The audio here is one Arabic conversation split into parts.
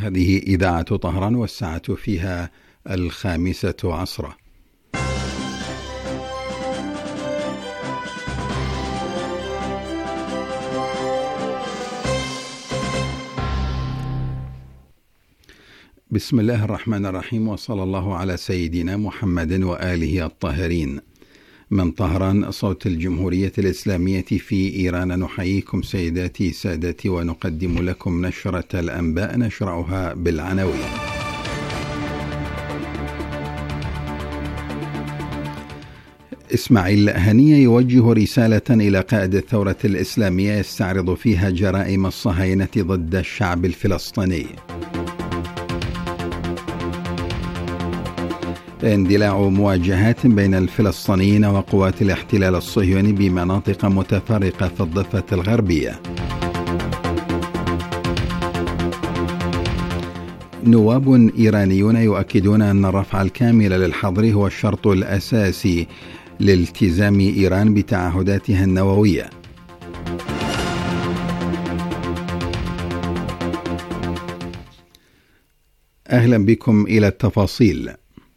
هذه إذاعة طهران والساعة فيها 5:00 عصرا. بسم الله الرحمن الرحيم، وصلى الله على سيدنا محمد وآله الطاهرين. من طهران صوت الجمهورية الإسلامية في إيران، نحييكم سيداتي سادتي ونقدم لكم نشرة الأنباء، نشرعها بالعناوين. إسماعيل هنية يوجه رسالة إلى قائد الثورة الإسلامية يستعرض فيها جرائم الصهاينة ضد الشعب الفلسطيني. اندلاع مواجهات بين الفلسطينيين وقوات الاحتلال الصهيوني بمناطق متفرقة في الضفة الغربية. نواب إيرانيون يؤكدون أن الرفع الكامل للحظر هو الشرط الأساسي لالتزام إيران بتعهداتها النووية. أهلا بكم إلى التفاصيل.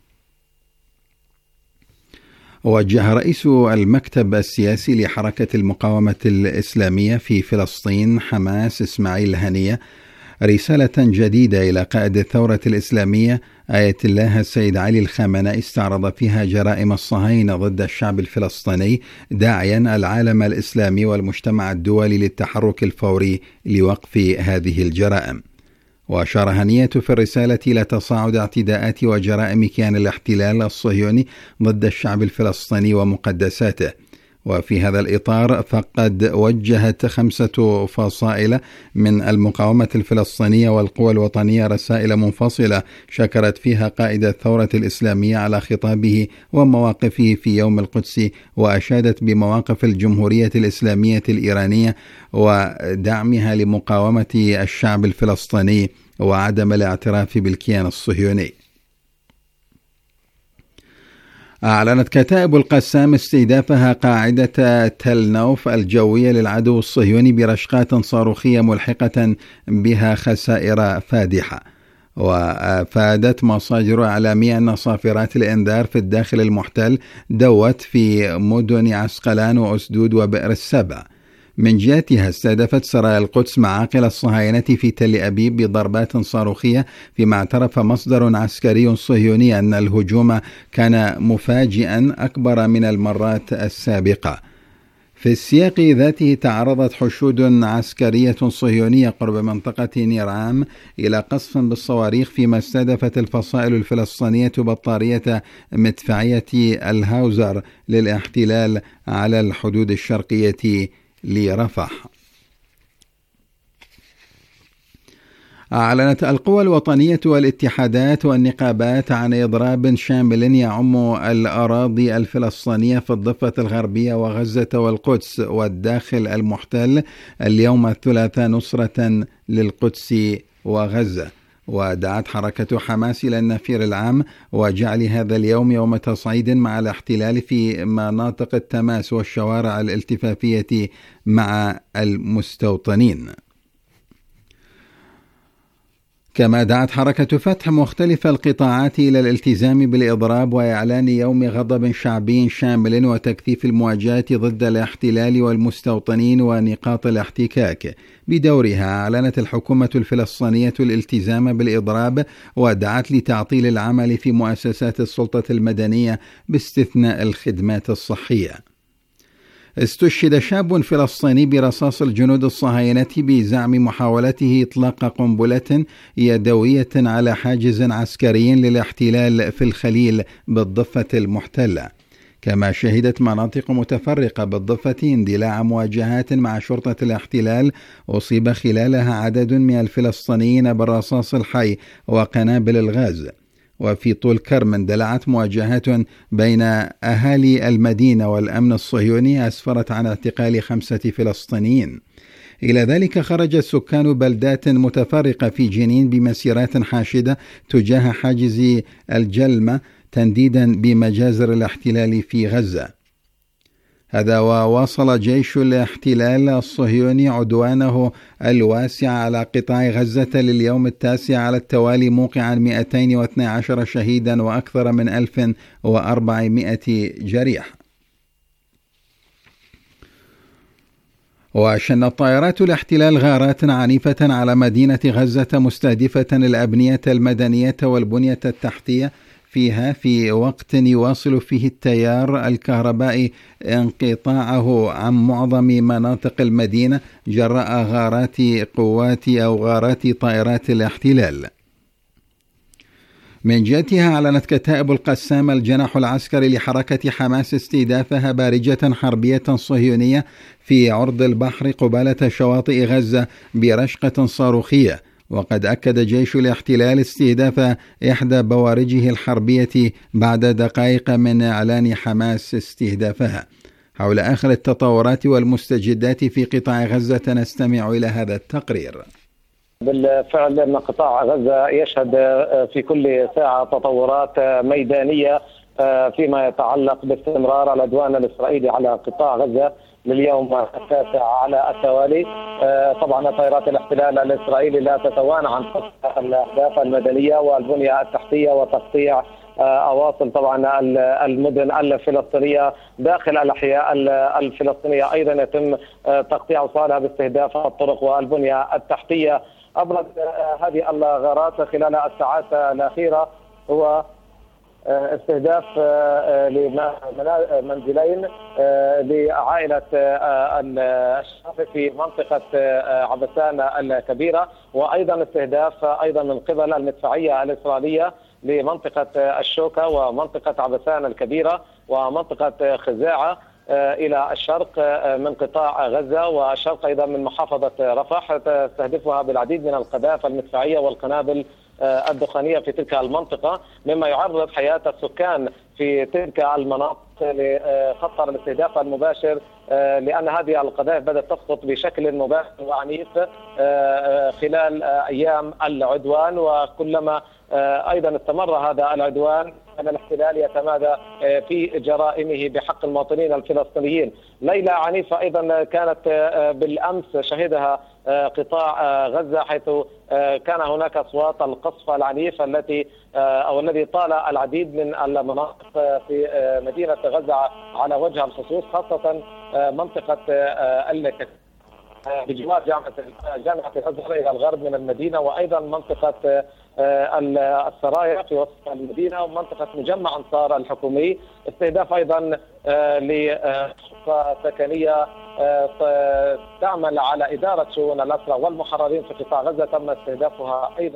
وجه رئيس المكتب السياسي لحركة المقاومة الإسلامية في فلسطين حماس إسماعيل هنية رسالة جديدة إلى قائد الثورة الإسلامية آية الله السيد علي الخامنئي، استعرض فيها جرائم الصهاينة ضد الشعب الفلسطيني، داعيا العالم الإسلامي والمجتمع الدولي للتحرك الفوري لوقف هذه الجرائم. وأشار هنية في الرسالة إلى تصاعد اعتداءات وجرائم كيان الاحتلال الصهيوني ضد الشعب الفلسطيني ومقدساته. وفي هذا الإطار فقد وجهت 5 فصائل من المقاومة الفلسطينية والقوى الوطنية رسائل منفصلة شكرت فيها قائد الثورة الإسلامية على خطابه ومواقفه في يوم القدس، وأشادت بمواقف الجمهورية الإسلامية الإيرانية ودعمها لمقاومة الشعب الفلسطيني وعدم الاعتراف بالكيان الصهيوني. أعلنت كتائب القسام استهدافها قاعدة تل نوف الجوية للعدو الصهيوني برشقات صاروخية ملحقة بها خسائر فادحة. وأفادت مصادر إعلامية أن صافرات الإنذار في الداخل المحتل دوت في مدن عسقلان وأسدود وبئر السبع. من جهتها استهدفت سرايا القدس معاقل الصهاينة في تل أبيب بضربات صاروخية، فيما اعترف مصدر عسكري صهيوني أن الهجوم كان مفاجئا أكبر من المرات السابقة. في السياق ذاته تعرضت حشود عسكرية صهيونية قرب منطقة نيرعام إلى قصف بالصواريخ، فيما استهدفت الفصائل الفلسطينية بطارية مدفعية الهاوزر للاحتلال على الحدود الشرقية لرفح. أعلنت القوى الوطنية والاتحادات والنقابات عن إضراب شامل يعم الأراضي الفلسطينية في الضفة الغربية وغزة والقدس والداخل المحتل اليوم الثلاثاء نصرة للقدس وغزة. ودعت حركة حماس إلى النفير العام وجعل هذا اليوم يوم تصعيد مع الاحتلال في مناطق التماس والشوارع الالتفافية مع المستوطنين. كما دعت حركة فتح مختلف القطاعات إلى الالتزام بالإضراب وإعلان يوم غضب شعبي شامل وتكثيف المواجهات ضد الاحتلال والمستوطنين ونقاط الاحتكاك. بدورها أعلنت الحكومة الفلسطينية الالتزام بالإضراب ودعت لتعطيل العمل في مؤسسات السلطة المدنية باستثناء الخدمات الصحية. استشهد شاب فلسطيني برصاص الجنود الصهاينة بزعم محاولته إطلاق قنبلة يدوية على حاجز عسكري للاحتلال في الخليل بالضفة المحتلة. كما شهدت مناطق متفرقة بالضفة اندلاع مواجهات مع شرطة الاحتلال أصيب خلالها عدد من الفلسطينيين بالرصاص الحي وقنابل الغاز. وفي طول كرم اندلعت مواجهات بين أهالي المدينة والأمن الصهيوني أسفرت عن اعتقال 5 فلسطينيين. إلى ذلك خرج سكان بلدات متفرقة في جنين بمسيرات حاشدة تجاه حاجز الجلمة تنديدا بمجازر الاحتلال في غزة. هذا وواصل جيش الاحتلال الصهيوني عدوانه الواسع على قطاع غزة لليوم التاسع على التوالي، موقعا 212 شهيدا وأكثر من 1400 جريح. وشنت طائرات الاحتلال غارات عنيفة على مدينة غزة مستهدفة الأبنية المدنية والبنية التحتية فيها في وقت يواصل فيه التيار الكهربائي انقطاعه عن معظم مناطق المدينة جراء غارات طائرات الاحتلال. من جهتها أعلنت كتائب القسام الجناح العسكري لحركة حماس استهدافها بارجة حربية صهيونية في عرض البحر قبالة شواطئ غزة برشقة صاروخية. وقد أكد جيش الاحتلال استهداف إحدى بوارجه الحربية بعد دقائق من إعلان حماس استهدافها. حول آخر التطورات والمستجدات في قطاع غزة نستمع إلى هذا التقرير. بالفعل أن قطاع غزة يشهد في كل ساعة تطورات ميدانية فيما يتعلق باستمرار العدوان الإسرائيلي على قطاع غزة لليوم التاسع على التوالي. طبعا طائرات الاحتلال الإسرائيلي لا تتوانى عن قصف الأهداف المدنية والبنية التحتية وتقطيع أواصر طبعا المدن الفلسطينية داخل الأحياء الفلسطينية. أيضا يتم تقطيع أوصالها باستهداف الطرق والبنية التحتية. أبرز هذه الغارات خلال الساعات الأخيرة هو استهداف لمنزلين لعائلة الشافي في منطقة عبسان الكبيرة، وأيضا استهداف أيضا من قبل المدفعية الإسرائيلية لمنطقة الشوكة ومنطقة عبسان الكبيرة ومنطقة خزاعة إلى الشرق من قطاع غزة، والشرق أيضا من محافظة رفح تستهدفها بالعديد من القذائف المدفعية والقنابل الدخانية في تلك المنطقة، مما يعرض حياة السكان في تلك المناطق لخطر الاستهداف المباشر، لأن هذه القذائف بدأت تسقط بشكل مباشر وعنيف خلال أيام العدوان. وكلما أيضا استمر هذا العدوان أن الاحتلال يتمادى في جرائمه بحق المواطنين الفلسطينيين. ليلة عنيفة أيضا كانت بالأمس شهدها قطاع غزة، حيث كان هناك أصوات القصف العنيف الذي طال العديد من المناطق في مدينة غزة على وجه الخصوص، خاصة منطقة بجوار جامعة الأزهر إلى الغرب من المدينة، وأيضا منطقة السرايا في وسط المدينة، ومنطقة مجمع أنصار الحكومي. استهداف أيضا لشقة سكنية تعمل على إدارة شؤون الأسرى والمحررين في قطاع غزة تم استهدافها أيضا.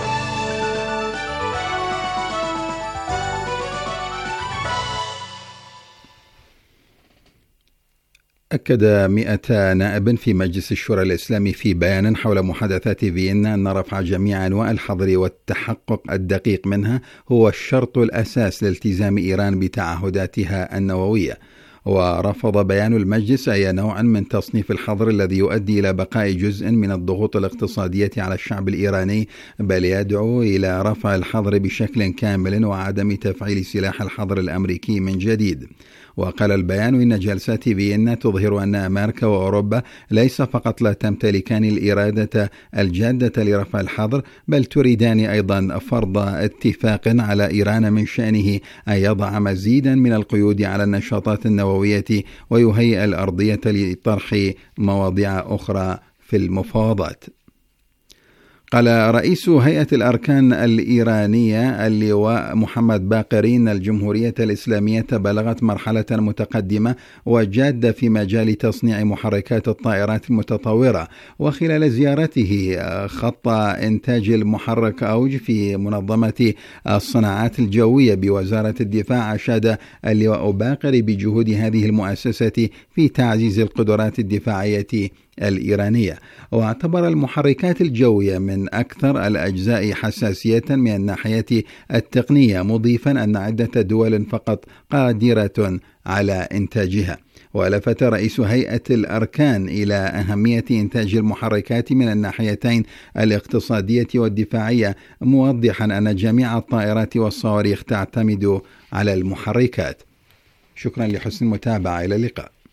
أكد 100 نائب في مجلس الشورى الإسلامي في بيان حول محادثات فيينا أن رفع جميع أنواع الحظر والتحقق الدقيق منها هو الشرط الأساس لالتزام إيران بتعهداتها النووية. ورفض بيان المجلس أي نوع من تصنيف الحظر الذي يؤدي إلى بقاء جزء من الضغوط الاقتصادية على الشعب الإيراني، بل يدعو إلى رفع الحظر بشكل كامل وعدم تفعيل سلاح الحظر الأمريكي من جديد. وقال البيان إن جلسات فيينا تظهر أن أمريكا وأوروبا ليس فقط لا تمتلكان الإرادة الجادة لرفع الحظر، بل تريدان أيضا فرض اتفاق على إيران من شأنه أن يضع مزيدا من القيود على النشاطات النووية ويهيئ الأرضية لطرح مواضيع أخرى في المفاوضات. قال رئيس هيئة الأركان الإيرانية اللواء محمد باقرين الجمهورية الإسلامية بلغت مرحلة متقدمة وجادة في مجال تصنيع محركات الطائرات المتطورة. وخلال زيارته خط إنتاج المحرك أوج في منظمة الصناعات الجوية بوزارة الدفاع، أشاد اللواء باقري بجهود هذه المؤسسة في تعزيز القدرات الدفاعية الإيرانية. واعتبر المحركات الجوية من أكثر الأجزاء حساسية من الناحية التقنية، مضيفا أن عدة دول فقط قادرة على إنتاجها. ولفت رئيس هيئة الأركان إلى أهمية إنتاج المحركات من الناحيتين الاقتصادية والدفاعية، موضحا أن جميع الطائرات والصواريخ تعتمد على المحركات. شكرا لحسن المتابعة، إلى اللقاء.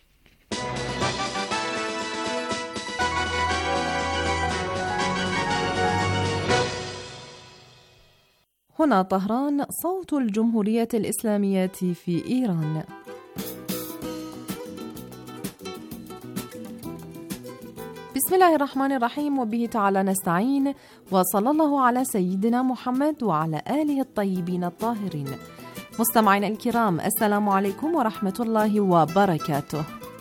هنا طهران، صوت الجمهورية الإسلامية في إيران. بسم الله الرحمن الرحيم، وبه تعالى نستعين، وصلى الله على سيدنا محمد وعلى آله الطيبين الطاهرين. مستمعينا الكرام، السلام عليكم ورحمة الله وبركاته.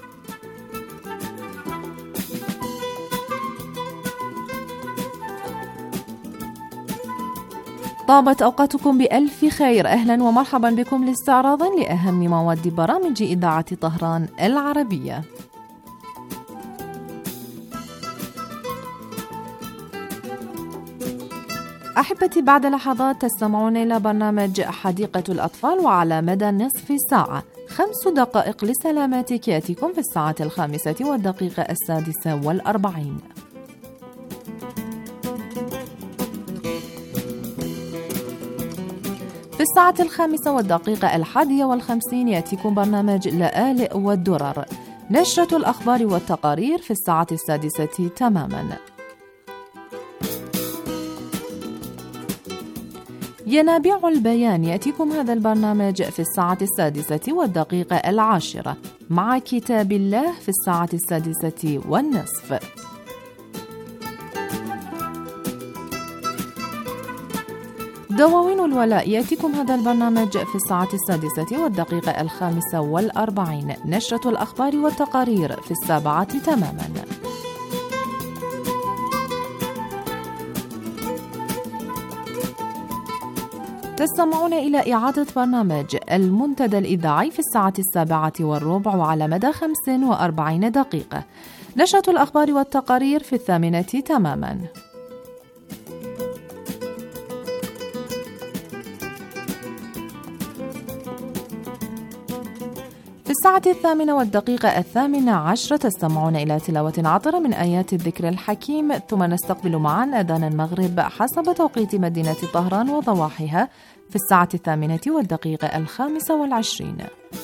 طابت أوقاتكم بألف خير. أهلا ومرحبا بكم لاستعراض لأهم مواد برامج إذاعة طهران العربية. أحبتي، بعد لحظات تستمعون إلى برنامج حديقة الأطفال، وعلى مدى نصف ساعة 5 دقائق لسلامتك يأتيكم في الساعة 5:46. في الساعة 5:51 يأتيكم برنامج لآلئ والدرر، نشرة الأخبار والتقارير في الساعة 6 تماما. ينابيع البيان، يأتيكم هذا البرنامج في الساعة 6:10 مع كتاب الله في الساعة 6:30. دواوين الولاء، يأتيكم هذا البرنامج في الساعة 6:45. نشرة الأخبار والتقارير في 7 تماما. تستمعون إلى إعادة برنامج المنتدى الإذاعي في الساعة 7:15 وعلى مدى 45 دقيقة. نشرة الأخبار والتقارير في 8 تماما. في الساعة 8:18 تستمعون إلى تلاوة عطرة من آيات الذكر الحكيم، ثم نستقبل معا أذان المغرب حسب توقيت مدينة طهران وضواحيها في الساعة 8:25.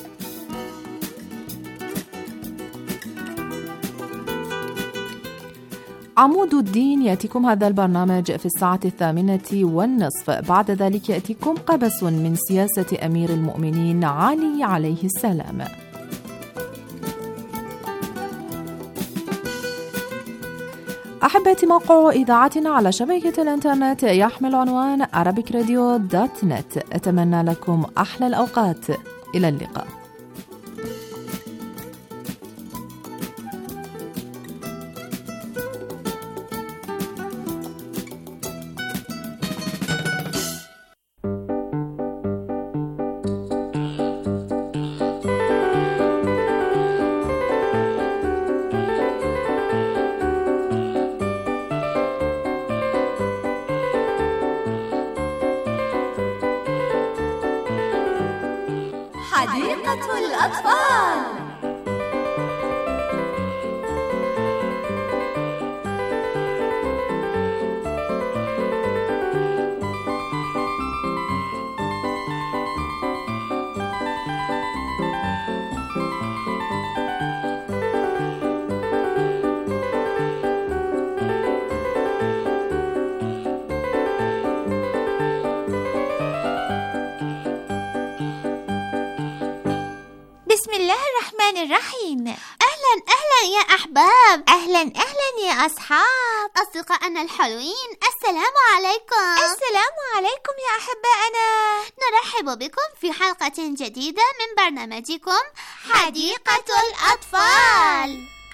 عمود الدين، يأتيكم هذا البرنامج في الساعة 8:30. بعد ذلك يأتيكم قبس من سياسة أمير المؤمنين علي عليه السلام. أحبتي، موقع إذاعتنا على شبكة الإنترنت يحمل عنوان arabicradio.net. أتمنى لكم أحلى الأوقات. إلى اللقاء. حديقة الأطفال. بسم الله الرحمن الرحيم. أهلا يا أحباب، أهلا يا أصحاب، أصدقائنا الحلوين، السلام عليكم. السلام عليكم يا أحبائنا. نرحب بكم في حلقة جديدة من برنامجكم حديقة الأطفال.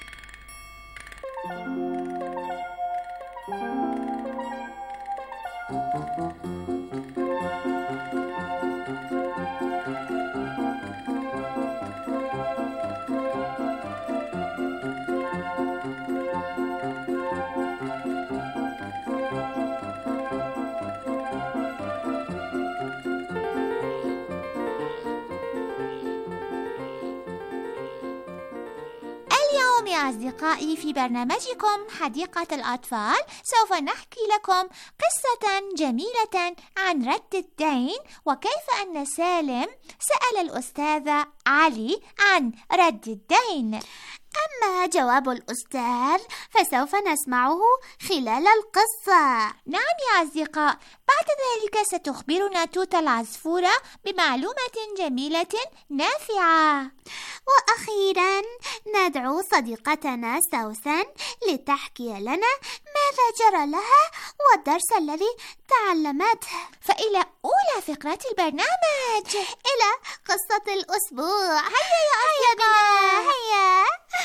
يا أصدقائي، في برنامجكم حديقة الأطفال سوف نحكي لكم قصة جميلة عن رد الدين، وكيف أن سالم سأل الأستاذ علي عن رد الدين. أما جواب الأستاذ فسوف نسمعه خلال القصة. نعم يا أصدقاء، بعد ذلك غدا ستخبرنا توتا العصفورة بمعلومة جميلة نافعة. وأخيرا ندعو صديقتنا سوسن لتحكي لنا ماذا جرى لها والدرس الذي تعلمته. فإلى أولى فقرات البرنامج، إلى قصة الأسبوع. هيا يا أصدقاء، هيا.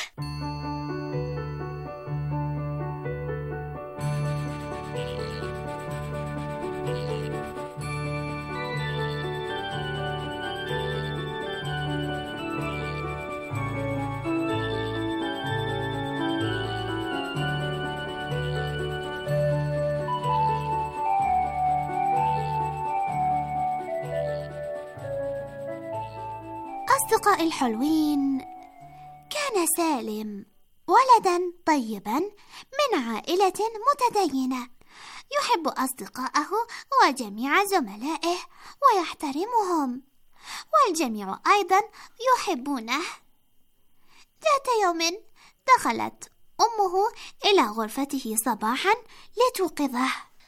أصدقائي الحلوين، كان سالم ولدا طيبا من عائلة متدينة، يحب أصدقائه وجميع زملائه ويحترمهم، والجميع أيضا يحبونه. ذات يوم دخلت أمه إلى غرفته صباحا لتوقظه.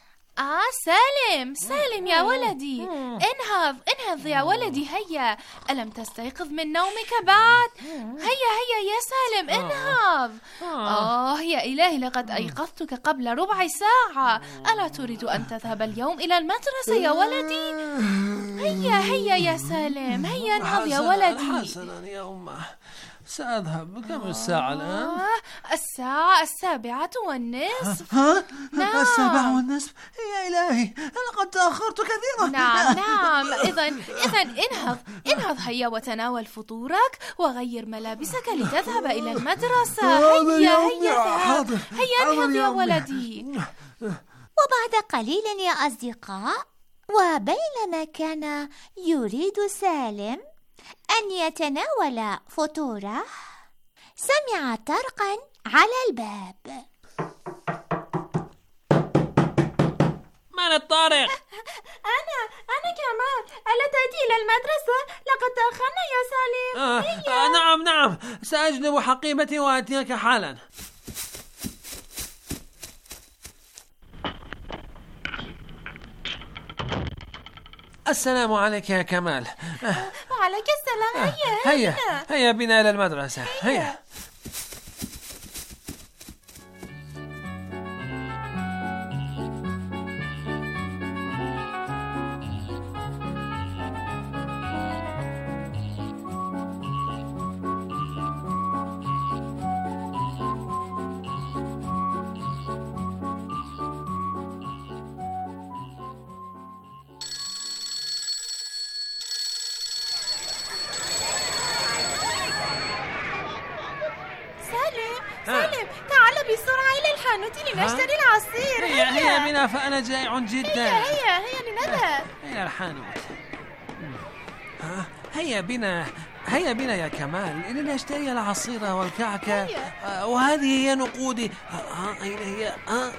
سالم يا ولدي، انهض يا ولدي، هيا. ألم تستيقظ من نومك بعد؟ هيا يا سالم، انهض. يا إلهي، لقد أيقظتك قبل ربع ساعة. ألا تريد أن تذهب اليوم إلى المدرسة يا ولدي؟ هيا يا سالم، هيا انهض يا ولدي. حسنا يا أمه، سأذهب. كم الساعة الآن؟ الساعة 7:30. نعم. 7:30؟ يا إلهي، لقد تأخرت كثيرا. نعم. إذن انهض هيا وتناول فطورك وغير ملابسك لتذهب إلى المدرسة. هيا انهض يا ولدي. وبعد قليل يا أصدقاء، وبينما كان يريد سالم أن يتناول فطوره، سمع طرقا على الباب. من الطارق؟ أنا كمان. ألا تأتي إلى المدرسة؟ لقد تأخرنا يا سالم. نعم، سأجلب حقيبتي وأتيك حالا. السلام عليك يا كمال. وعليك السلام. هيا بنا إلى المدرسة. هيا. سالم، تعال بسرعة إلى الحانوت لنشتري العصير. هيا بنا، فأنا جائع جدا. هيا لنذهب إلى الحانوت. هيا بنا يا كمال لنشتري العصير والكعكة. وهذه هي نقودي. أين هي؟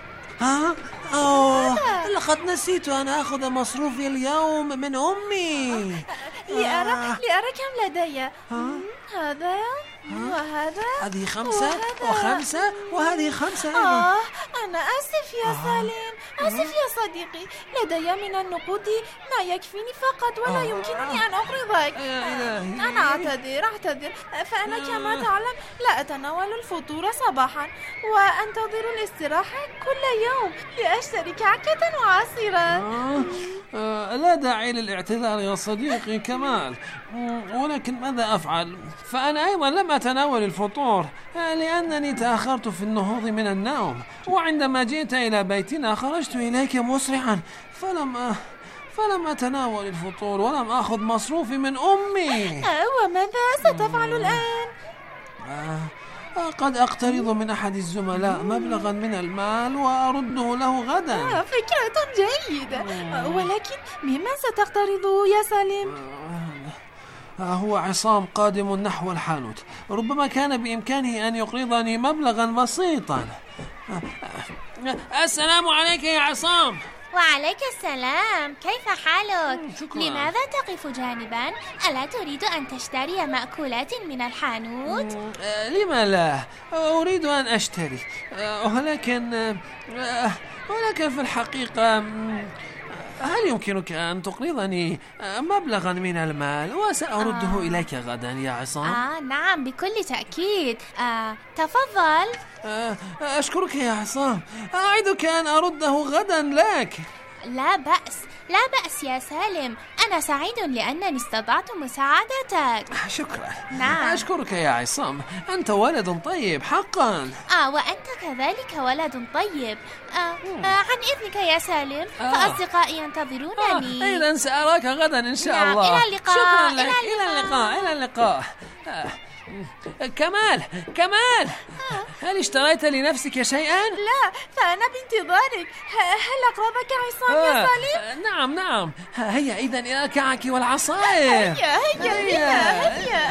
لقد نسيت أن أخذ مصروفي اليوم من أمي. لأرى كم لدي. هذا وهذا. هذه 5 و5 وهذه 5 أيضا. أنا آسف يا سالم، آسف يا صديقي. لدي من النقود ما يكفيني فقط، ولا يمكنني أن أقرضك. أنا أعتذر، فأنا كما تعلم لا أتناول الفطور صباحا، وأنتظر الاستراحة كل يوم لأشتري كعكة وعصيرا. لا داعي للاعتذار يا صديقي كمال، ولكن ماذا أفعل؟ فأنا أيضا لم أتناول الفطور لأنني تأخرت في النهوض من النوم، وعندما جئت إلى بيتنا خرجت إليك مسرعا فلم أتناول الفطور ولم أخذ مصروفي من أمي. وماذا ستفعل الآن؟ قد أقترض من أحد الزملاء مبلغا من المال وأرده له غدا. فكرة جيدة، ولكن ممن ستقترضه يا سالم؟ هو عصام قادم نحو الحانوت، ربما كان بإمكانه أن يقرضني مبلغا بسيطا. السلام عليك يا عصام. وعليك السلام، كيف حالك؟ شكرا. لماذا تقف جانبا؟ ألا تريد أن تشتري مأكولات من الحانوت؟ لما لا، أريد أن أشتري، ولكن في الحقيقة هل يمكنك أن تقرضني مبلغا من المال وسأرده إليك غدا يا عصام؟ نعم بكل تأكيد. تفضل. أشكرك يا عصام، أعدك أن أرده غدا لك. لا بأس لا بأس يا سالم، أنا سعيد لأنني استطعت مساعدتك. شكرا. نعم. أشكرك يا عصام، أنت ولد طيب حقا. وأنت كذلك ولد طيب. عن إذنك يا سالم، فأصدقائي ينتظرونني. إذا سأراك غدا إن شاء نعم. الله. إلى اللقاء. شكرا لك. إلى اللقاء. كمال، هل اشتريت لنفسك شيئا؟ لا، فأنا بانتظارك. هل أقربك عصام يا سالم؟ نعم. هيا إذن إلى الكعك والعصائر. هيا.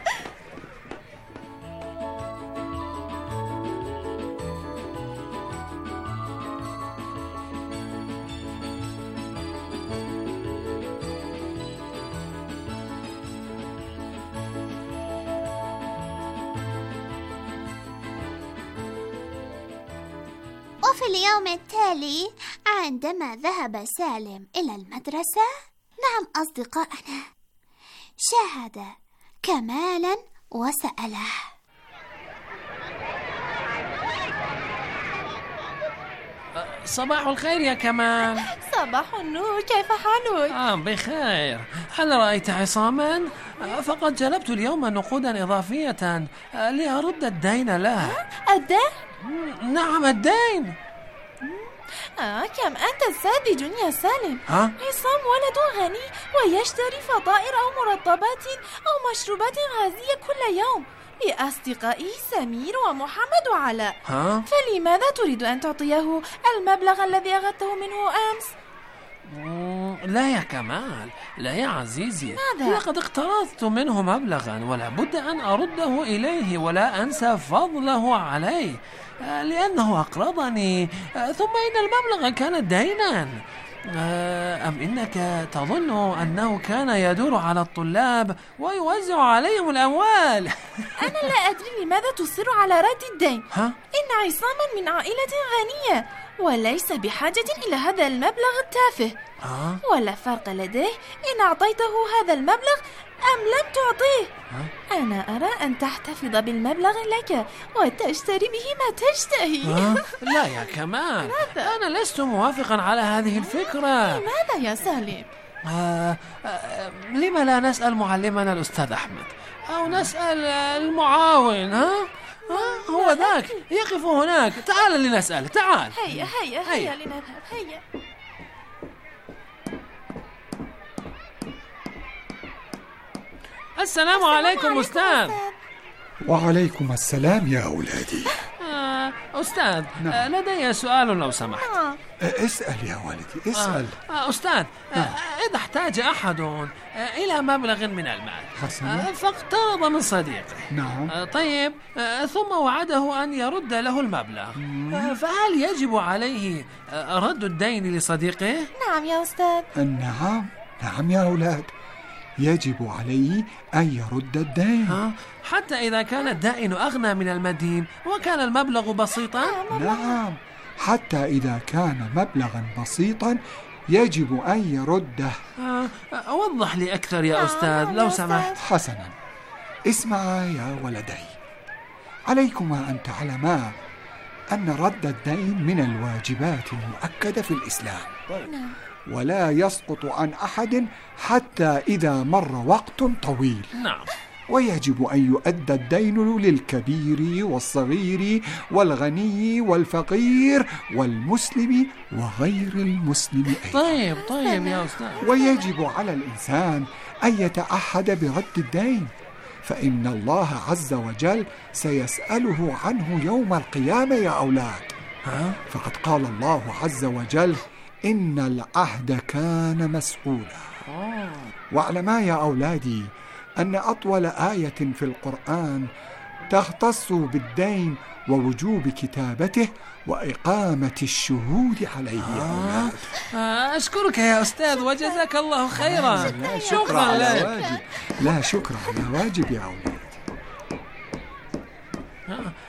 وفي اليوم التالي عندما ذهب سالم إلى المدرسة، نعم أصدقائنا، شاهد كمالا وسأله: صباح الخير يا كمال. صباح النور، كيف حالك؟ بخير. هل رأيت عصاما؟ فقد جلبت اليوم نقودا إضافية لأرد الدين له. الدين؟ نعم الدين. كم أنت ساذج يا سالم. عصام ولد غني ويشتري فطائر أو مرطبات أو مشروبات غازية كل يوم لأصدقائه سمير ومحمد وعلاء. فلماذا تريد أن تعطيه المبلغ الذي أخذته منه أمس؟ لا يا كمال، لا يا عزيزي. ماذا؟ لقد اقترضت منه مبلغا ولا بد أن أرده إليه ولا أنسى فضله عليه، لأنه أقرضني، ثم إن المبلغ كان دينا. أم إنك تظن أنه كان يدور على الطلاب ويوزع عليهم الأموال؟ أنا لا أدري لماذا تصر على رد الدين. إن عصاما من عائلة غنية وليس بحاجة إلى هذا المبلغ التافه. ولا فرق لديه إن أعطيته هذا المبلغ أم لم تعطيه. أنا أرى أن تحتفظ بالمبلغ لك وتشتري به ما تشتهي. لا يا كمال، أنا لست موافقا على هذه الفكرة. لماذا يا سالم؟ لما لا نسأل معلمنا الأستاذ أحمد أو نسأل المعاون؟ هو ذاك يقف هناك. تعال لنسأل. تعال. هيا لنذهب. هيا. السلام عليكم أستاذ. وعليكم السلام يا أولادي. أستاذ، لدي سؤال لو سمحت. اسأل يا ولدي، اسأل. أستاذ، إذا احتاج أحد إلى مبلغ من المال فاقترض من صديقه. نعم. طيب، ثم وعده أن يرد له المبلغ، فهل يجب عليه رد الدين لصديقه؟ نعم يا أستاذ. نعم يا أولاد، يجب عليه أن يرد الدين. حتى إذا كان الدائن أغنى من المدين وكان المبلغ بسيطا؟ نعم، حتى إذا كان مبلغا بسيطا يجب أن يرده. وضح لي أكثر يا أستاذ لو سمحت. حسنا، اسمعا يا ولدي، عليكما أن تعلما أن رد الدين من الواجبات المؤكدة في الإسلام، ولا يسقط عن أحد حتى إذا مر وقت طويل. نعم. ويجب أن يؤدى الدين للكبير والصغير والغني والفقير والمسلم وغير المسلم أيضا. طيب يا أستاذ. ويجب على الإنسان أن يتعهد برد الدين، فإن الله عز وجل سيسأله عنه يوم القيامة يا أولاد. فقد قال الله عز وجل: إن العهد كان مسؤولا. واعلما يا أولادي أن أطول آية في القرآن تختص بالدين ووجوب كتابته وإقامة الشهود عليه يا أولاد. أشكرك يا أستاذ وجزاك الله خيرا. شكرا لك. لا شكرا على واجب يا أولاد.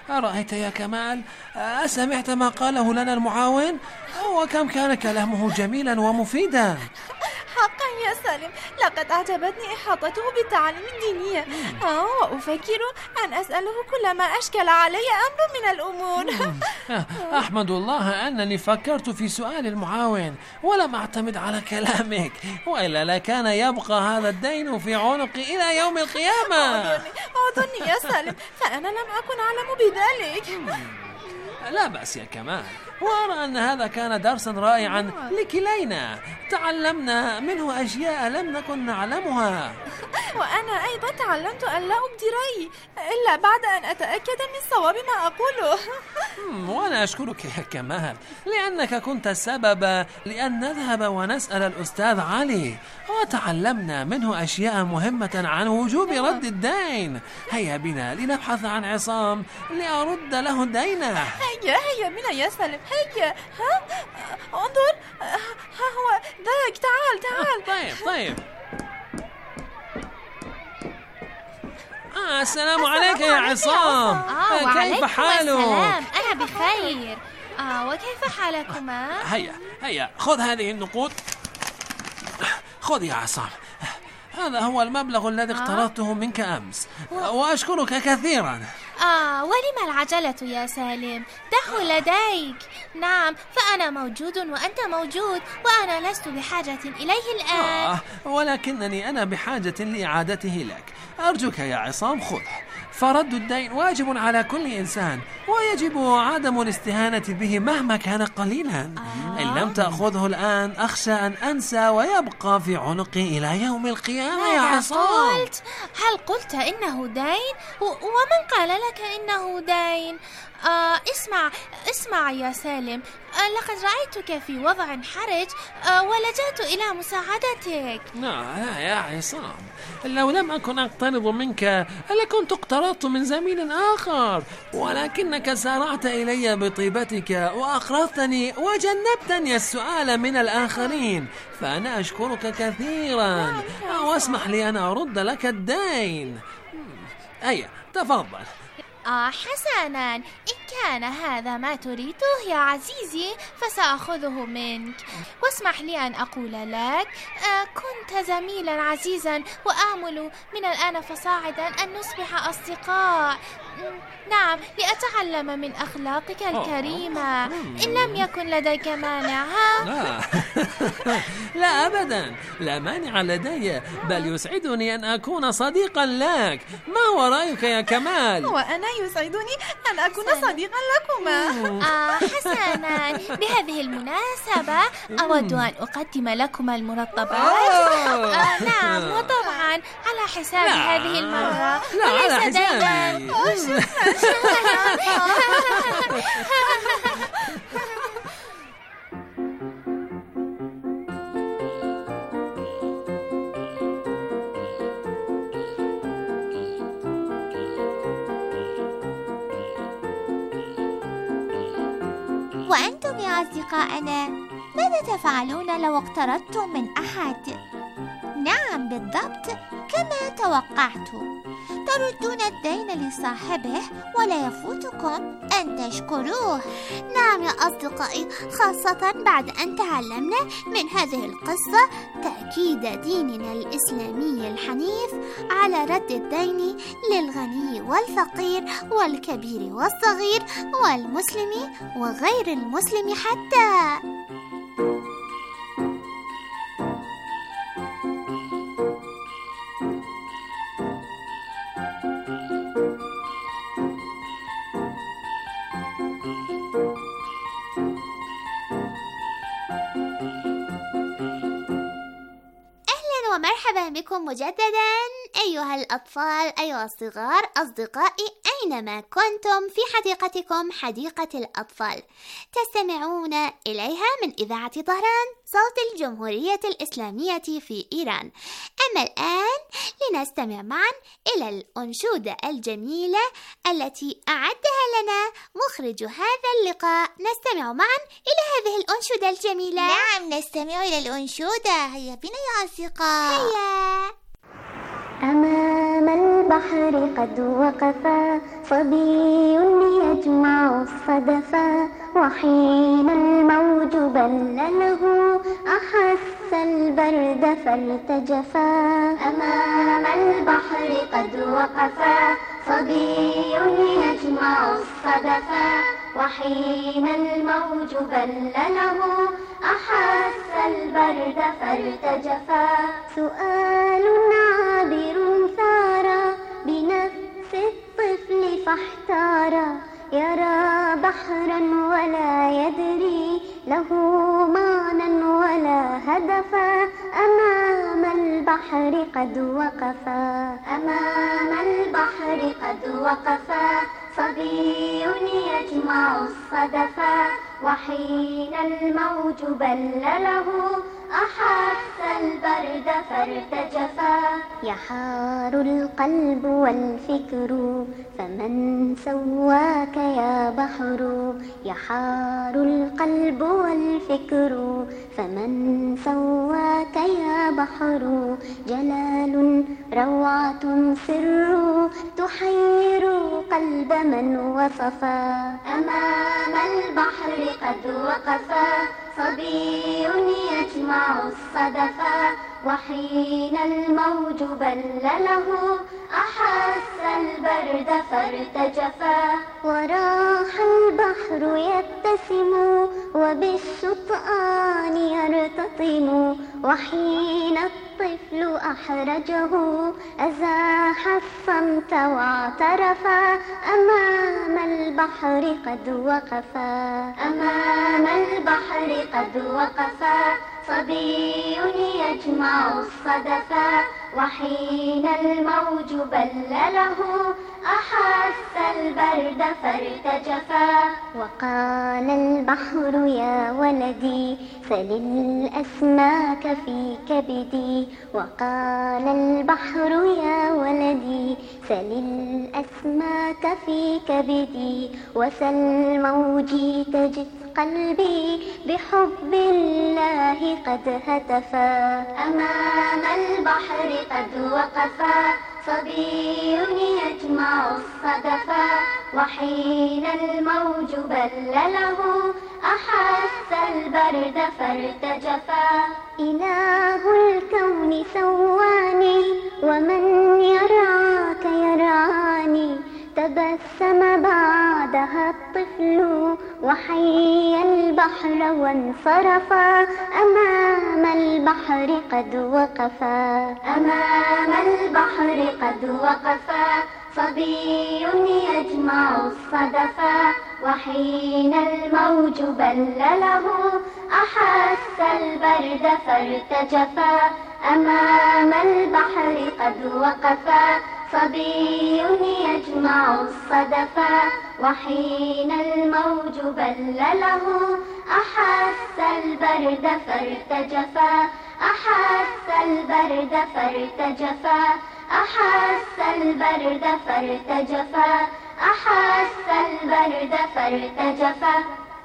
أرأيت يا كمال؟ أسمعت ما قاله لنا المعاون؟ وكم كان كلامه جميلا ومفيدا. حقا يا سالم، لقد أعجبتني إحاطته بالتعاليم الدينية، وأفكر أن أسأله كلما أشكل علي أمر من الأمور. أحمد الله أنني فكرت في سؤال المعاون ولم أعتمد على كلامك، وإلا لكان يبقى هذا الدين في عنقي إلى يوم القيامة. أعذرني يا سالم، فأنا لم أكن أعلم بذلك. لا بأس يا كمال، وأرى أن هذا كان درسا رائعا لكلينا، تعلمنا منه أشياء لم نكن نعلمها. وأنا أيضا تعلمت أن لا أبدي رأيي إلا بعد أن أتأكد من صواب ما أقوله. وأنا أشكرك يا كمال، لأنك كنت السبب لأن نذهب ونسأل الأستاذ علي، وتعلمنا منه أشياء مهمة عن وجوب رد الدين. هيا بنا لنبحث عن عصام لأرد له دينه. هيا بنا يا سالم، هيا. انظر، ها هو ذاك، تعال. طيب. السلام عليك يا عصام. كيف حالك؟ السلام، أنا بخير. وكيف حالكما؟ هيا خذ هذه النقود. خذ يا عصام، هذا هو المبلغ الذي اقترضته منك أمس، وأشكرك كثيرا. ولم العجلة يا سالم؟ دعه لديك. نعم، فأنا موجود وأنت موجود، وأنا لست بحاجة إليه الآن. ولكنني أنا بحاجة لإعادته لك. أرجوك يا عصام خذه، فرد الدين واجب على كل إنسان، ويجب عدم الاستهانة به مهما كان قليلا. إن لم تأخذه الآن أخشى أن أنسى ويبقى في عنقي إلى يوم القيامة يا عصام. هل قلت إنه دين؟ ومن قال لك إنه دين؟ اسمع يا سالم، لقد رأيتك في وضع حرج ولجأت إلى مساعدتك. لا يا عصام، لو لم أكن أقترض منك لكنت اقترضت من زميل آخر، ولكنك سارعت إلي بطيبتك وأقرضتني وجنبتني السؤال من الآخرين، فأنا أشكرك كثيرا، واسمح لي أن أرد لك الدين. هيا تفضل. حسنا، إن كان هذا ما تريده يا عزيزي فسأخذه منك. واسمح لي أن أقول لك، كنت زميلا عزيزا، وآمل من الآن فصاعدا أن نصبح أصدقاء. نعم، لأتعلم من أخلاقك الكريمة، إن لم يكن لديك مانع. لا أبدا، لا مانع لدي، بل يسعدني أن أكون صديقا لك. ما هو رأيك يا كمال؟ وأنا يسعدني أن أكون صديقا لكما. حسنا، بهذه المناسبة أود أن أقدم لكما المرطبات. نعم، وطبعا على حساب هذه المرة. لا، على حسابي. وأنتم يا أصدقائنا، ماذا تفعلون لو اقترضتم من أحد؟ نعم بالضبط كما توقعت، تردون الدين لصاحبه ولا يفوتكم أن تشكروه. نعم يا أصدقائي، خاصة بعد أن تعلمنا من هذه القصة تأكيد ديننا الإسلامي الحنيف على رد الدين للغني والفقير والكبير والصغير والمسلم وغير المسلم حتى. ومرحبا بكم مجددا أيها الأطفال، أيها الصغار، أصدقائي أينما كنتم في حديقتكم، حديقة الأطفال تستمعون إليها من إذاعة طهران صوت الجمهورية الإسلامية في إيران. أما الآن لنستمع معا إلى الأنشودة الجميلة التي أعدها لنا مخرج هذا اللقاء. نستمع معا إلى هذه الأنشودة الجميلة. نعم، نستمع إلى الأنشودة. هيا بنا يا أصدقاء. هيا. أمام البحر قد وقفا صبي يجمع الصدفا وحين الموج بل له أحس البرد فارتجفا أمام البحر قد وقفا صبي يجمع الصدفا وحين الموج بل له أحس البرد فارتجفا سؤال عابر ثار بنفس الطفل فاحتار يرى بحرا ولا يدري له معنى ولا هدفا أمام البحر قد وقفا أمام البحر قد وقفا صبي يجمع الصدفا وحين الموج بل له أحس البرد فارتجفا يحار القلب والفكر فمن سواك يا بحر يحار القلب والفكر فمن سواك يا بحر جلال روعة سر تحير قلب من وصفا أمام البحر قد وقفا صبي يجمع الصدفا وحين الموج بل له أحس البرد فارتجفا وراح البحر يبتسم وبالشطآن يرتطم وحين الطفل أحرجه أزاح الصمت واعترفا أمام البحر قد وقفا أمام البحر قد وقفا صبي يجمع الصدفا وحين الموج بل له أحس البرد فارتجفا وقال البحر يا ولدي سل الأسماك في كبدي وقال البحر يا ولدي سل الأسماك في كبدي وسل موجي تجف قلبي بحب الله قد هتفا أمام البحر قد وقفا صبي يجمع الصدفا وحين الموج بل له أحس البرد فارتجفا إله الكون سواني ومن يرعاك يرعاني تبسم بعدها الطفل وحيا البحر وانصرفا أمام البحر قد وقفا أمام البحر قد وقفا صبي يجمع الصدفا وحين الموج بل له أحس البرد فارتجفا أمام البحر قد وقفا صبي يجمع الصدفا وحين الموج بل له أحس البرد فارتجفا أحس البرد فارتجفا أحس البرد فارتجفا أحس البرد فارتجفا.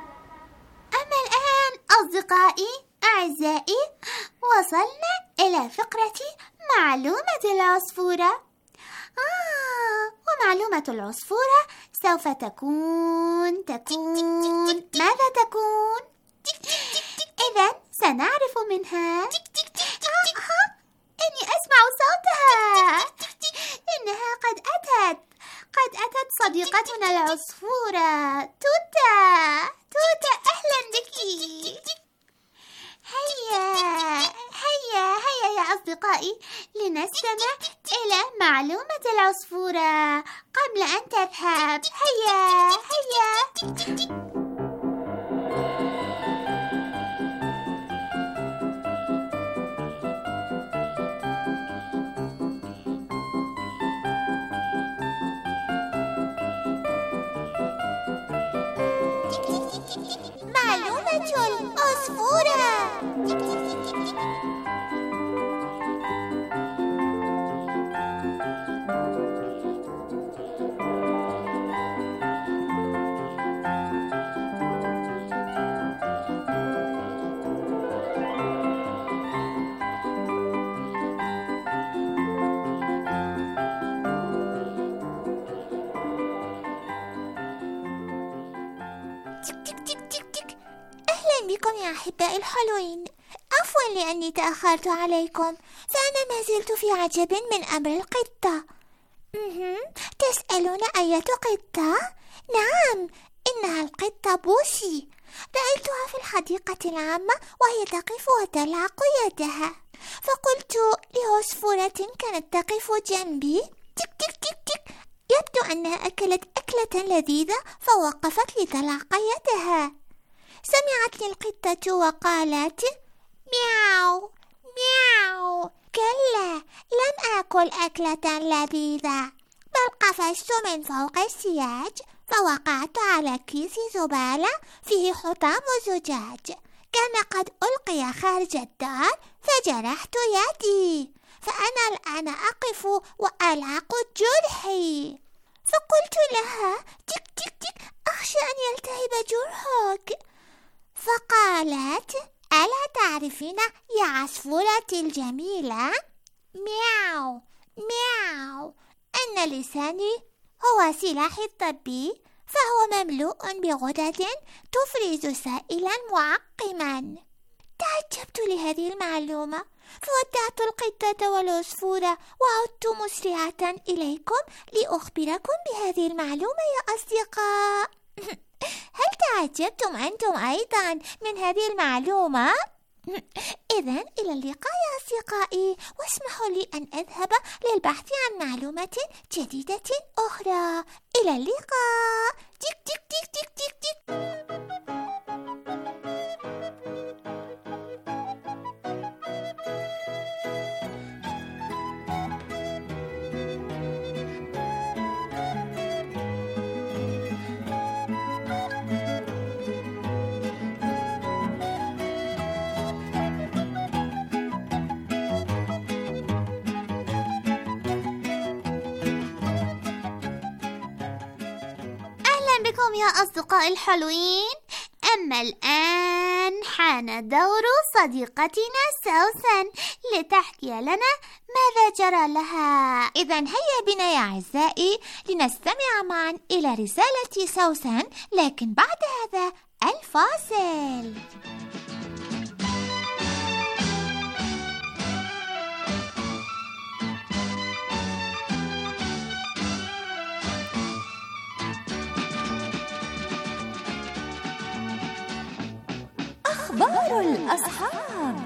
أما الآن أصدقائي أعزائي وصلنا إلى فقرة معلومة العصفورة. ومعلومة العصفورة سوف تكون ماذا تكون؟ إذن سنعرف منها. إني أسمع صوتها، إنها قد أتت صديقتنا العصفورة توتا. أهلا بك. هيا يا أصدقائي لنستمع إلى معلومة العصفورة قبل أن تذهب. هيا معلومة العصفورة. تك تك تك تك تك. أهلا بكم يا أحبائي الحلوين. عفوا لأني تأخرت عليكم، فأنا ما زلت في عجب من أمر القطة. تسألون أية قطة؟ نعم، إنها القطة بوسي. رأيتها في الحديقة العامة وهي تقف وتلعق يدها، فقلت لعصفورة كانت تقف جنبي: تك تك تك تك، يبدو أنها أكلت أكلة لذيذة فوقفت لتلعق يدها. سمعتني القطة وقالت: مياو مياو. كلا، لم آكل أكلة لذيذة، بل قفزت من فوق السياج فوقعت على كيس زبالة فيه حطام زجاج كان قد ألقي خارج الدار، فجرحت يدي، فأنا الآن أقف وألعق جرحي. فقلت لها: تك تك تك، أخشى أن يلتهب جرحك. فقالت: ألا تعرفين يا عصفورتي الجميلة، مياو مياو، أن لساني هو سلاحي الطبي، فهو مملوء بغدد تفرز سائلا معقما. تعجبت لهذه المعلومة، فودعت القطة والعصفورة وعدت مسرعة إليكم لأخبركم بهذه المعلومة يا أصدقاء. هل تعجبتم أنتم أيضا من هذه المعلومة؟ إذن إلى اللقاء يا أصدقائي، واسمحوا لي أن أذهب للبحث عن معلومة جديدة أخرى. إلى اللقاء. تك تك تك تك تك تك. بكم يا أصدقاء الحلوين. أما الآن حان دور صديقتنا سوسن لتحكي لنا ماذا جرى لها. إذن هيا بنا يا أعزائي لنستمع معا إلى رسالة سوسن، لكن بعد هذا الفاصل. أخبار الأصحاب.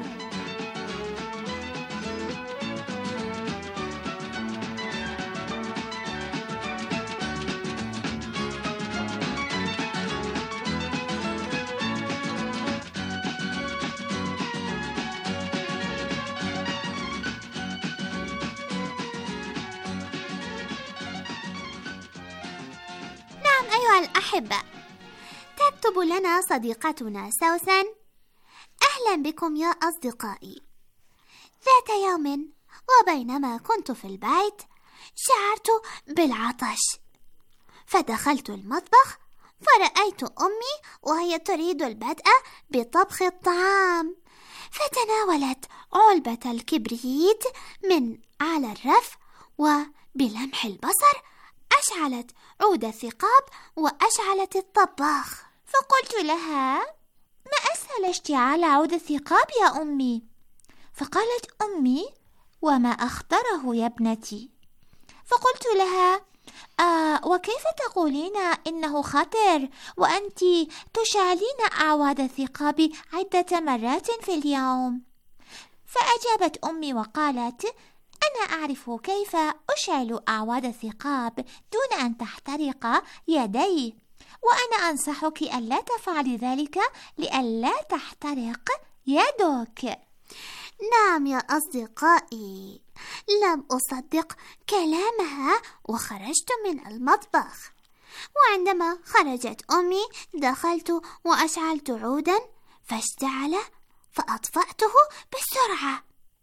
نعم أيها الأحبة، تكتب لنا صديقتنا سوسن: أهلا بكم يا أصدقائي. ذات يوم وبينما كنت في البيت شعرت بالعطش، فدخلت المطبخ فرأيت أمي وهي تريد البدء بطبخ الطعام، فتناولت علبة الكبريت من على الرف، وبلمح البصر أشعلت عود الثقاب وأشعلت الطباخ. فقلت لها: ما أسهل اشتعال عود الثقاب يا أمي؟ فقالت أمي: وما أخطره يا ابنتي؟ فقلت لها: وكيف تقولين إنه خطر وأنت تشعلين أعواد الثقاب عدة مرات في اليوم؟ فأجابت أمي وقالت: أنا أعرف كيف أشعل أعواد الثقاب دون أن تحترق يدي، وأنا أنصحك ألا تفعلي ذلك لئلا تحترق يدك. نعم يا أصدقائي، لم أصدق كلامها وخرجت من المطبخ، وعندما خرجت أمي دخلت وأشعلت عودا فاشتعل فأطفأته بسرعة.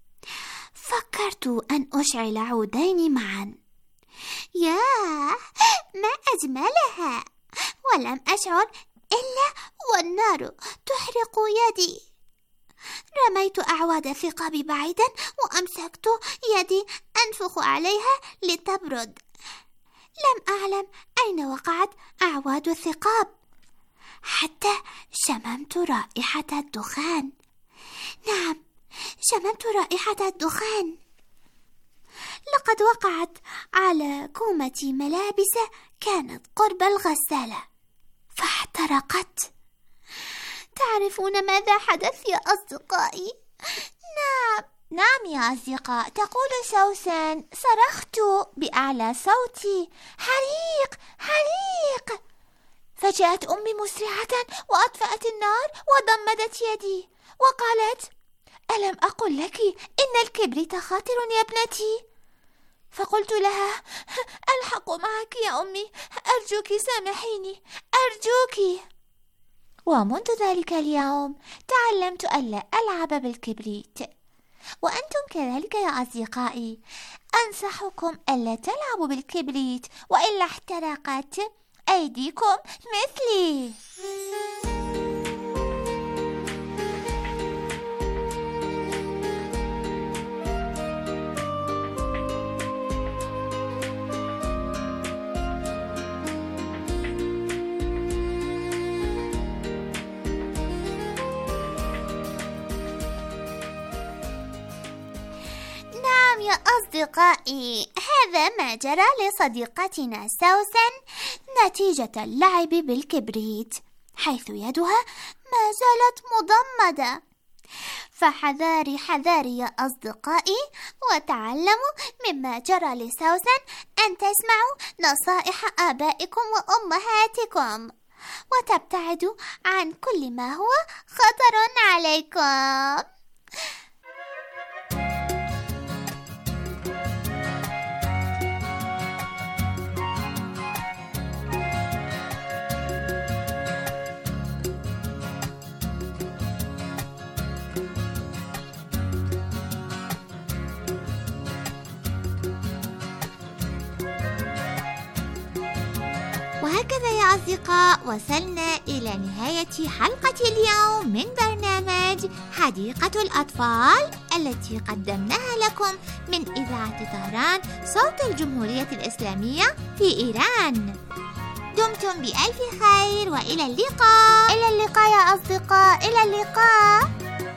فكرت أن أشعل عودين معا. ياه، ما أجملها! ولم أشعر إلا والنار تحرق يدي. رميت أعواد الثقاب بعيدا وأمسكت يدي أنفخ عليها لتبرد. لم أعلم أين وقعت أعواد الثقاب. حتى شممت رائحة الدخان. نعم، شممت رائحة الدخان. لقد وقعت على كومة ملابس كانت قرب الغسالة فاحترقت. تعرفون ماذا حدث يا أصدقائي؟ نعم يا أصدقاء، تقول سوسن: صرخت بأعلى صوتي: حريق حريق! فجاءت أمي مسرعة وأطفأت النار وضمدت يدي وقالت: ألم أقل لك إن الكبريت خطر يا ابنتي؟ فقلت لها: ألحق معك يا أمي، أرجوك سامحيني، أرجوك. ومنذ ذلك اليوم تعلمت ألا ألعب بالكبريت. وأنتم كذلك يا أصدقائي، أنصحكم ألا تلعبوا بالكبريت وإلا احترقت أيديكم مثلي. يا أصدقائي، هذا ما جرى لصديقتنا سوسن نتيجة اللعب بالكبريت، حيث يدها ما زالت مضمدة. فحذاري حذاري يا أصدقائي، وتعلموا مما جرى لسوسن أن تسمعوا نصائح آبائكم وأمهاتكم، وتبتعدوا عن كل ما هو خطر عليكم. وهكذا يا أصدقاء وصلنا إلى نهاية حلقة اليوم من برنامج حديقة الأطفال التي قدمناها لكم من إذاعة طهران صوت الجمهورية الإسلامية في إيران. دمتم بألف خير وإلى اللقاء. إلى اللقاء يا أصدقاء، إلى اللقاء.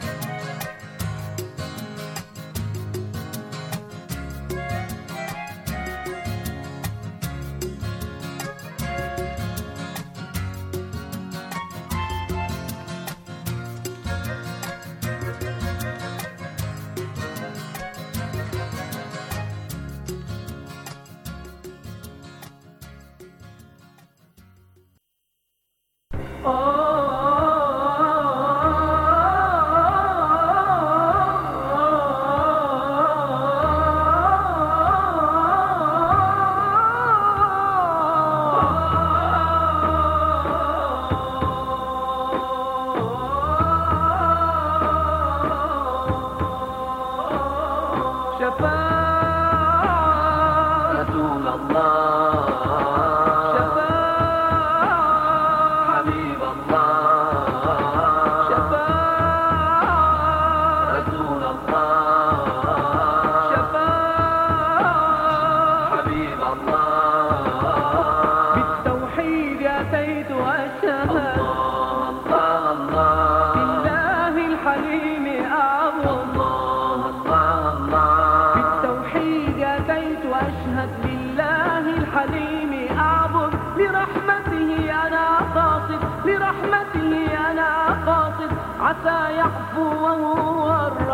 عسى يعفو وهو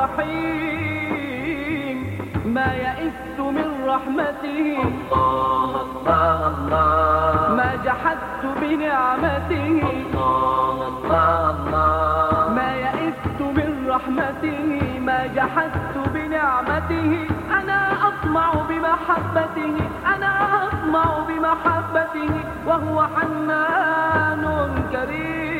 الرحيم، ما يئست من رحمته، الله الله الله، ما جحدت بنعمته، الله الله الله، ما يئست من رحمته، ما جحدت بنعمته. أنا أطمع بمحبته، أنا أطمع بمحبته، وهو حنان كريم.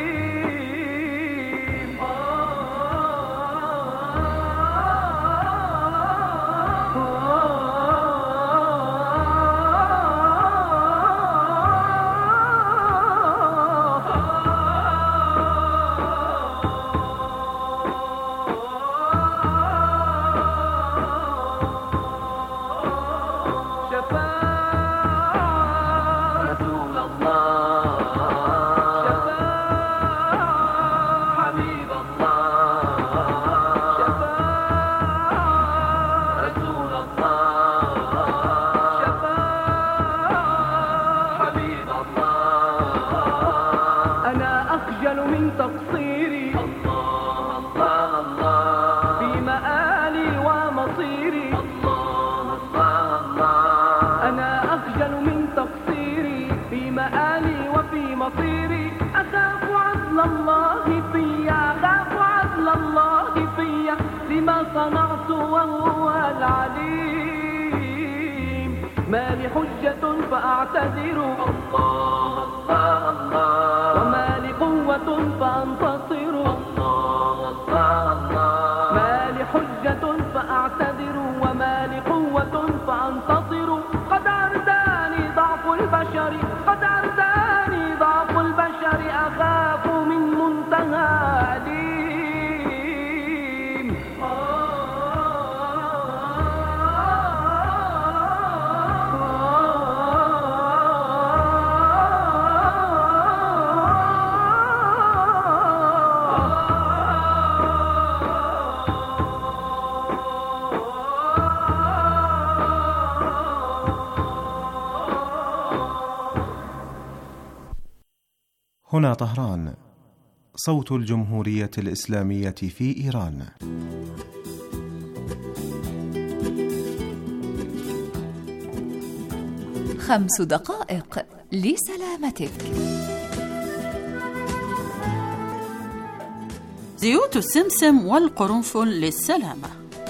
ما لي حجة فأعتذر الله الله الله وما لي قوة فأنتصر الله الله الله ما لي حجة فأعتذر وما لي قوة فأنتصر قد عرداني ضعف البشر قد عرداني ضعف البشر أخاف من منتهى أليم هنا طهران، صوت الجمهورية الإسلامية في إيران. خمس دقائق لسلامتك. زيوت السمسم والقرنفل للسلامة.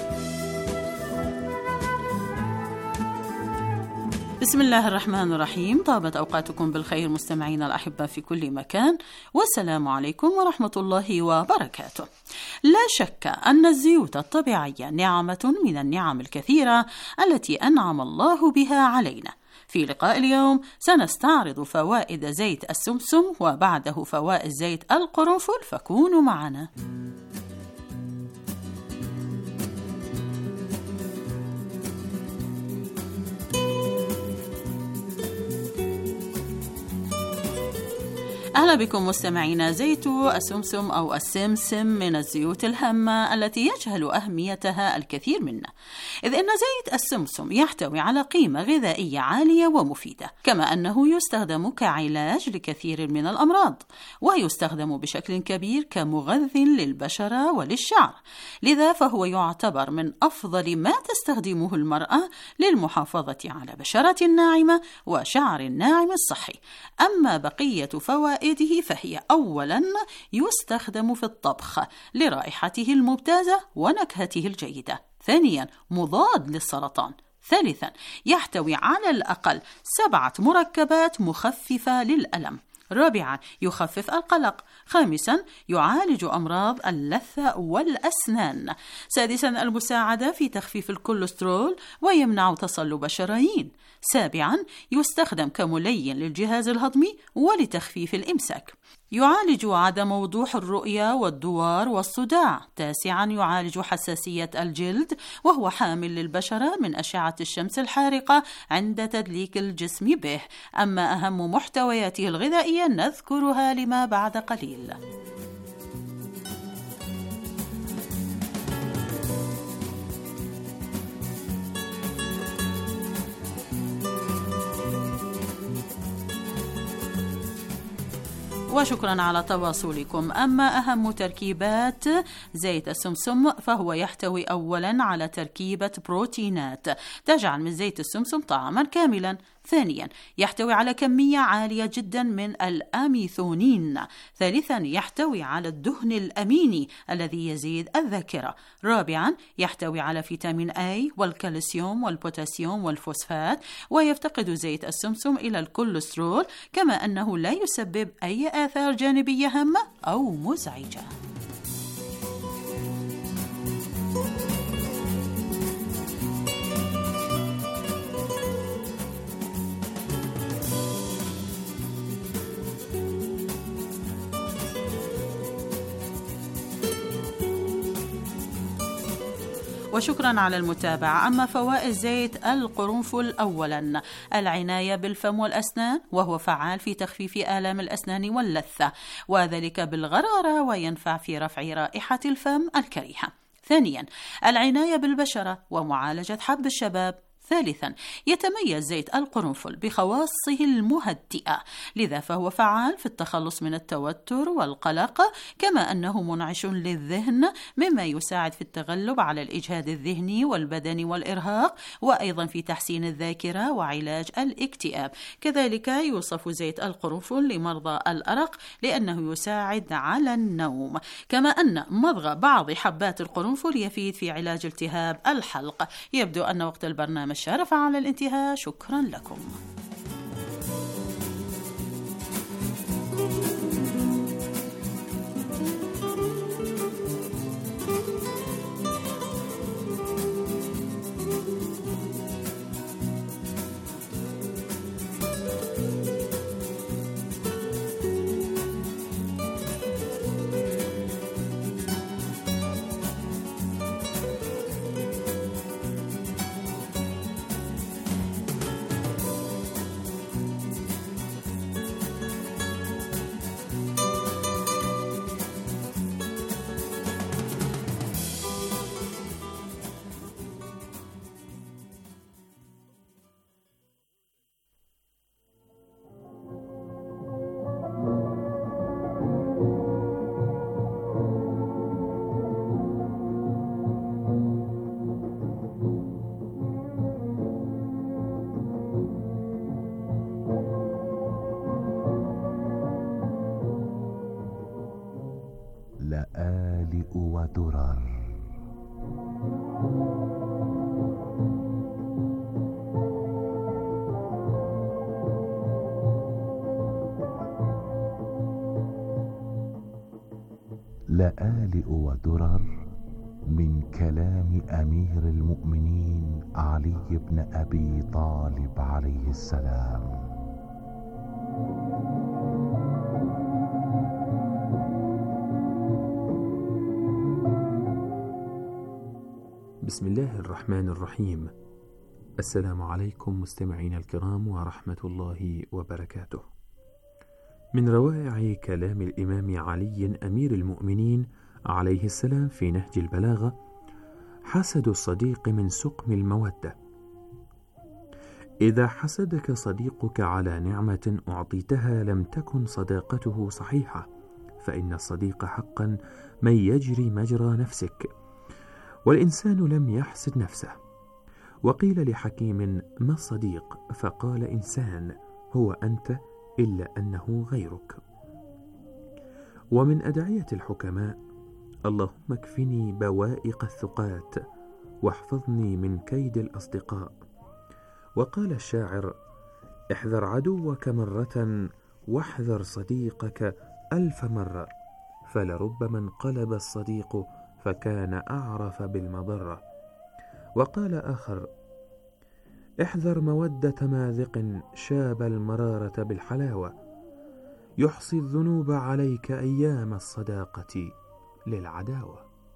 بسم الله الرحمن الرحيم. طابت أوقاتكم بالخير مستمعين الأحبة في كل مكان، والسلام عليكم ورحمة الله وبركاته. لا شك أن الزيوت الطبيعية نعمة من النعم الكثيرة التي أنعم الله بها علينا. في لقاء اليوم سنستعرض فوائد زيت السمسم وبعده فوائد زيت القرنفل، فكونوا معنا. أهلا بكم مستمعينا. زيت السمسم أو السمسم من الزيوت الهامة التي يجهل أهميتها الكثير منا، إذ أن زيت السمسم يحتوي على قيمة غذائية عالية ومفيدة، كما أنه يستخدم كعلاج لكثير من الأمراض، ويستخدم بشكل كبير كمغذي للبشرة وللشعر، لذا فهو يعتبر من أفضل ما تستخدمه المرأة للمحافظة على بشرة ناعمة وشعر ناعم الصحي. أما بقية فوائده فهي أولا يستخدم في الطبخ لرائحته الممتازة ونكهته الجيدة. ثانيا مضاد للسرطان. ثالثا يحتوي على الأقل 7 مركبات مخففة للألم. رابعا يخفف القلق. خامسا يعالج أمراض اللثة والأسنان. سادسا المساعدة في تخفيف الكوليسترول ويمنع تصلب الشرايين. سابعا يستخدم كملين للجهاز الهضمي ولتخفيف الإمساك. يعالج عدم وضوح الرؤية والدوار والصداع. تاسعا يعالج حساسية الجلد، وهو حامل للبشرة من أشعة الشمس الحارقة عند تدليك الجسم به. أما أهم محتوياته الغذائية نذكرها لما بعد قليل. وشكرا على تواصلكم. أما أهم تركيبات زيت السمسم فهو يحتوي أولا على تركيبة بروتينات تجعل من زيت السمسم طعاما كاملا. ثانيا يحتوي على كمية عالية جدا من الأميثونين. ثالثا يحتوي على الدهن الأميني الذي يزيد الذاكرة. رابعا يحتوي على فيتامين A والكالسيوم والبوتاسيوم والفوسفات. ويفتقد زيت السمسم إلى الكوليسترول، كما أنه لا يسبب أي آثار جانبية هامة أو مزعجة. وشكرا على المتابعة. أما فوائد زيت القرنفل، أولا العناية بالفم والأسنان، وهو فعال في تخفيف آلام الأسنان واللثة، وذلك بالغرارة، وينفع في رفع رائحة الفم الكريهة. ثانيا العناية بالبشرة ومعالجة حب الشباب. ثالثا يتميز زيت القرنفل بخواصه المهدئة، لذا فهو فعال في التخلص من التوتر والقلق، كما أنه منعش للذهن مما يساعد في التغلب على الإجهاد الذهني والبدني والإرهاق، وأيضا في تحسين الذاكرة وعلاج الاكتئاب. كذلك يوصف زيت القرنفل لمرضى الأرق لأنه يساعد على النوم، كما أن مضغ بعض حبات القرنفل يفيد في علاج التهاب الحلق. يبدو أن وقت البرنامج ومن شرف على الانتهاء شكرا لكم. لآلئ ودرر. لآلئ ودرر من كلام أمير المؤمنين علي بن أبي طالب عليه السلام. بسم الله الرحمن الرحيم. السلام عليكم مستمعين الكرام ورحمة الله وبركاته. من روائع كلام الإمام علي أمير المؤمنين عليه السلام في نهج البلاغة: حسد الصديق من سقم المودة. إذا حسدك صديقك على نعمة أعطيتها لم تكن صداقته صحيحة، فإن الصديق حقا من يجري مجرى نفسك، والإنسان لم يحسد نفسه. وقيل لحكيم: ما الصديق؟ فقال: إنسان هو أنت إلا أنه غيرك. ومن أدعية الحكماء: اللهم اكفني بوائق الثقات واحفظني من كيد الأصدقاء. وقال الشاعر: احذر عدوك مرة واحذر صديقك 1000 مرة، فلربما انقلب الصديق فكان أعرف بالمضرة. وقال آخر: احذر مودة ماذق شاب المرارة بالحلاوة، يحصي الذنوب عليك أيام الصداقة للعداوة.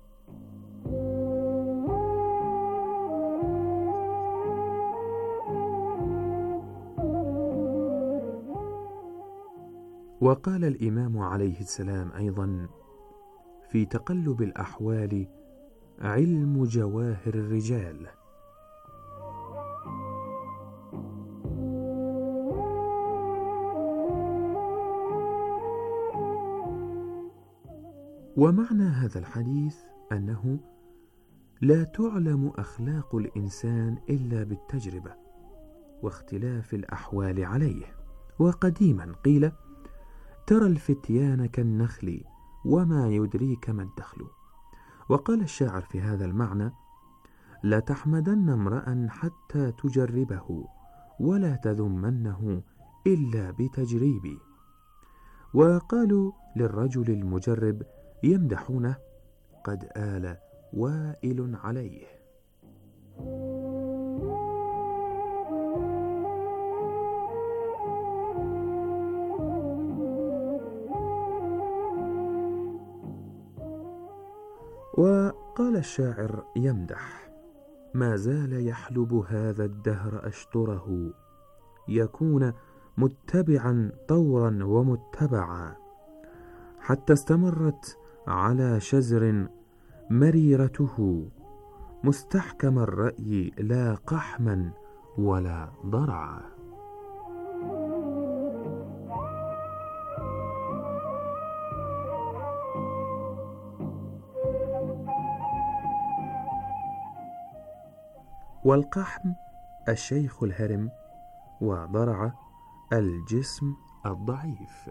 وقال الإمام عليه السلام أيضا: في تقلب الأحوال علم جواهر الرجال. ومعنى هذا الحديث أنه لا تعلم أخلاق الإنسان إلا بالتجربة واختلاف الأحوال عليه. وقديما قيل: ترى الفتيان كالنخل وما يدريك ما الدخل. وقال الشاعر في هذا المعنى: لا تحمدن امرأ حتى تجربه ولا تذمنه إلا بتجريبي. وقالوا للرجل المجرب يمدحونه: قد آل وائل عليه. وقال الشاعر يمدح: ما زال يحلب هذا الدهر أشطره، يكون متبعا طورا ومتبعا، حتى استمرت على شزر مريرته، مستحكم الرأي لا قحما ولا ضرعا. والقحم الشيخ الهرم، وضرع الجسم الضعيف.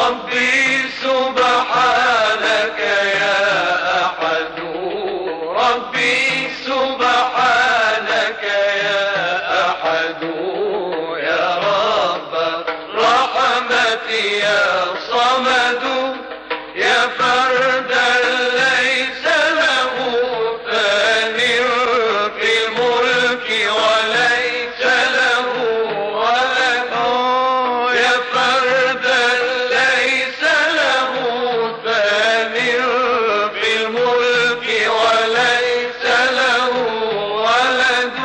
ربي سبحانك يا أحد ربي سبحانك يا أحد يا رب الرحمة يا صمد يا فردا ليس له ثاني في الملك وليس له ولد يا فردا ليس له ثاني في الملك وليس له ولد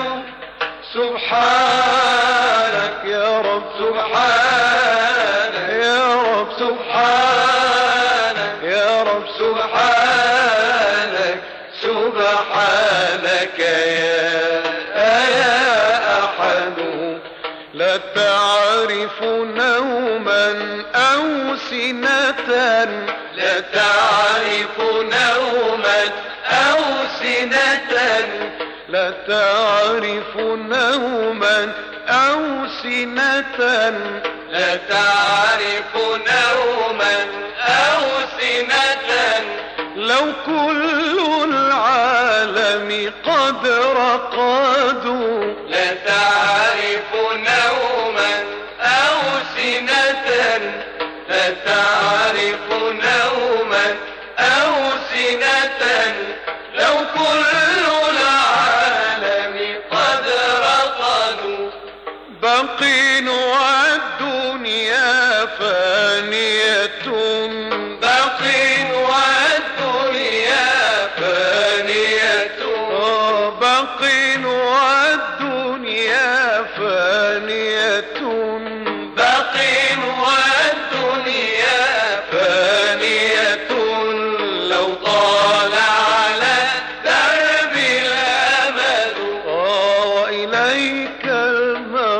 سبحانك يا رب سبحانك يا رب سبحانك يا رب سبحانك سبحانك يا أحد لا تعرف نوما أو سنة لا تعرف نوما أو سنة لا تعرف نوما أو سنة لا تعرف نوما أو سنة لو كل العالم قد رقدوا لا تعرف نوما أو سنة لا تعرف نوما أو سنة لو كل العالم قد رقدوا باقين والدنيا فانية باقين والدنيا فانية باقين والدنيا فانية